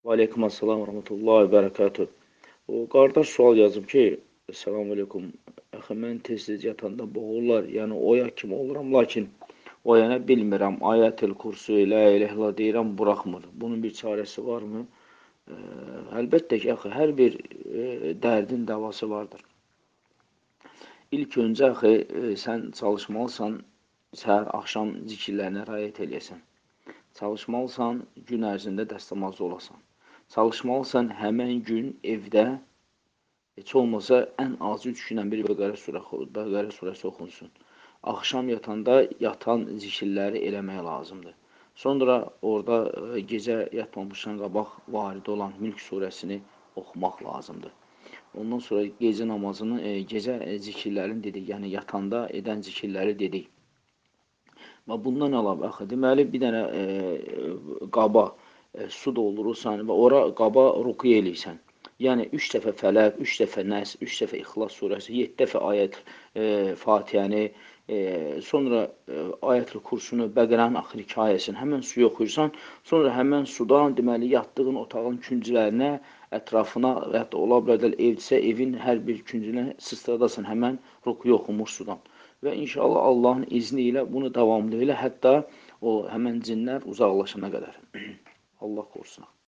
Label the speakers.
Speaker 1: Aleyküm assalam və rəhmətullahi və bərəkatuh. Qardaş sual yazıb ki, Selamun aleyküm. Axı, mən tez-tez yatanda boğurlar, yəni oya kimi oluram, lakin oyana bilmirəm. Ayətül kursu, la ilahe illallah deyirəm, buraxmır. Bunun bir çarəsi varmı? Əlbəttə ki, axı, hər bir dərdin davası vardır. İlk öncə, axı, sən çalışmalısan, səhər, axşam zikirlərinə rayət eləyəsən. Çalışmalısan, gün ərzində dəstəmazda olasan. Çalışmalısan, həmən gün evdə heç olmasa ən azı 3 gündən bir Bəqərə surəsi oxunsun. Axşam yatanda yatan zikirləri eləmək lazımdır. Sonra orada gecə yatmamışdan qabaq varid olan Mülk surəsini oxumaq lazımdır. Ondan sonra gecə namazını, gecə zikirlərini dedik, yəni yatanda edən zikirləri dedik. Və bundan əlavə, axı, deməli, bir dənə qaba su doldurursan və ora qaba ruku eləyirsən. Yəni, 3 dəfə Fələq, 3 dəfə Nəs, 3 dəfə İxlas surəsi, 7 dəfə ayət Fatihəni, sonra ayətül kursunu, Bəqərənin axır 2 ayəsini həmən suyu oxuyursan, sonra həmən sudan, deməli, yatdığın otağın künclərinə, ətrafına və hətta ola bilər evdirsə, evin hər bir küncünə sıstradasan həmən rukuyu oxumuş sudan. Və inşallah Allahın izni ilə bunu davamlı elə, hətta o həmən cinlər uzaqlaşana qədər. Allah qorusun.